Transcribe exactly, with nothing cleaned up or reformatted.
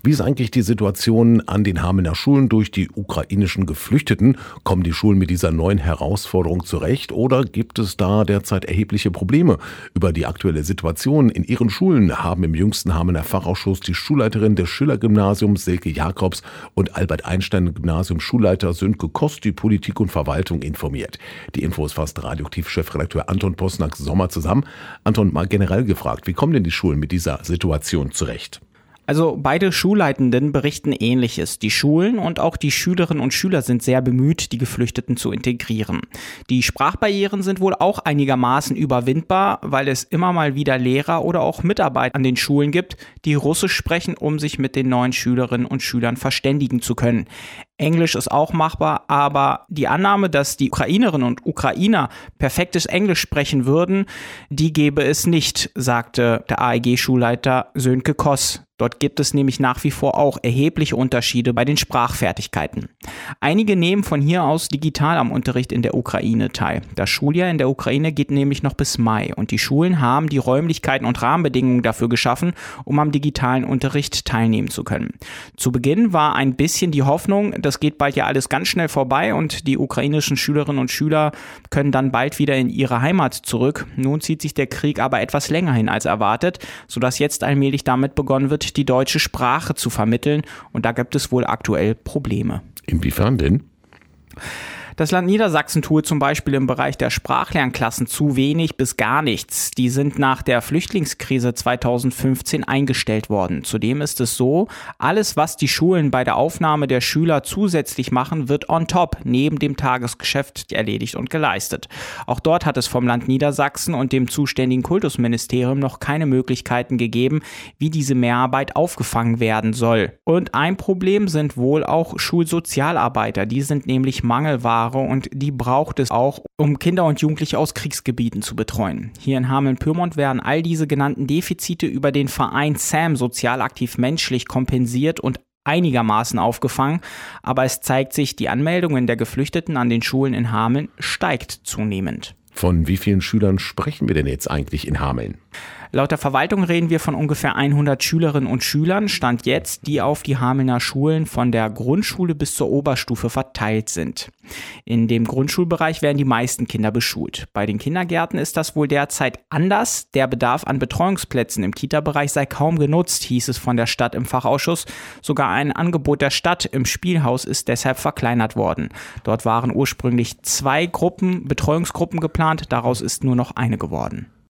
Wie ist eigentlich die Situation an den Hamelner Schulen durch die ukrainischen Geflüchteten? Kommen die Schulen mit dieser neuen Herausforderung zurecht oder gibt es da derzeit erhebliche Probleme? Über die aktuelle Situation in ihren Schulen haben im jüngsten Hamelner Fachausschuss die Schulleiterin des Schiller-Gymnasiums Silke Jakobs und Albert-Einstein-Gymnasium Schulleiter Sönke Kost die Politik und Verwaltung informiert. Die Infos fasst Radioaktiv-Chefredakteur Anton Posnack-Sommer zusammen. Anton, mal generell gefragt, wie kommen denn die Schulen mit dieser Situation zurecht? Also beide Schulleitenden berichten Ähnliches. Die Schulen und auch die Schülerinnen und Schüler sind sehr bemüht, die Geflüchteten zu integrieren. Die Sprachbarrieren sind wohl auch einigermaßen überwindbar, weil es immer mal wieder Lehrer oder auch Mitarbeiter an den Schulen gibt, die Russisch sprechen, um sich mit den neuen Schülerinnen und Schülern verständigen zu können. Englisch ist auch machbar, aber die Annahme, dass die Ukrainerinnen und Ukrainer perfektes Englisch sprechen würden, die gäbe es nicht, sagte der A E G-Schulleiter Sönke Koss. Dort gibt es nämlich nach wie vor auch erhebliche Unterschiede bei den Sprachfertigkeiten. Einige nehmen von hier aus digital am Unterricht in der Ukraine teil. Das Schuljahr in der Ukraine geht nämlich noch bis Mai und die Schulen haben die Räumlichkeiten und Rahmenbedingungen dafür geschaffen, um am digitalen Unterricht teilnehmen zu können. Zu Beginn war ein bisschen die Hoffnung, das geht bald ja alles ganz schnell vorbei und die ukrainischen Schülerinnen und Schüler können dann bald wieder in ihre Heimat zurück. Nun zieht sich der Krieg aber etwas länger hin als erwartet, sodass jetzt allmählich damit begonnen wird, die deutsche Sprache zu vermitteln und da gibt es wohl aktuell Probleme. Inwiefern denn? Das Land Niedersachsen tue zum Beispiel im Bereich der Sprachlernklassen zu wenig bis gar nichts. Die sind nach der Flüchtlingskrise zweitausendfünfzehn eingestellt worden. Zudem ist es so, alles, was die Schulen bei der Aufnahme der Schüler zusätzlich machen, wird on top neben dem Tagesgeschäft erledigt und geleistet. Auch dort hat es vom Land Niedersachsen und dem zuständigen Kultusministerium noch keine Möglichkeiten gegeben, wie diese Mehrarbeit aufgefangen werden soll. Und ein Problem sind wohl auch Schulsozialarbeiter. Die sind nämlich Mangelware und die braucht es auch, um Kinder und Jugendliche aus Kriegsgebieten zu betreuen. Hier in Hameln-Pyrmont werden all diese genannten Defizite über den Verein S A M Sozial aktiv menschlich kompensiert und einigermaßen aufgefangen, aber es zeigt sich, die Anmeldungen der Geflüchteten an den Schulen in Hameln steigt zunehmend. Von wie vielen Schülern sprechen wir denn jetzt eigentlich in Hameln? Laut der Verwaltung reden wir von ungefähr hundert Schülerinnen und Schülern, Stand jetzt, die auf die Hamelner Schulen von der Grundschule bis zur Oberstufe verteilt sind. In dem Grundschulbereich werden die meisten Kinder beschult. Bei den Kindergärten ist das wohl derzeit anders. Der Bedarf an Betreuungsplätzen im Kita-Bereich sei kaum genutzt, hieß es von der Stadt im Fachausschuss. Sogar ein Angebot der Stadt im Spielhaus ist deshalb verkleinert worden. Dort waren ursprünglich zwei Gruppen, Betreuungsgruppen geplant, daraus ist nur noch eine geworden.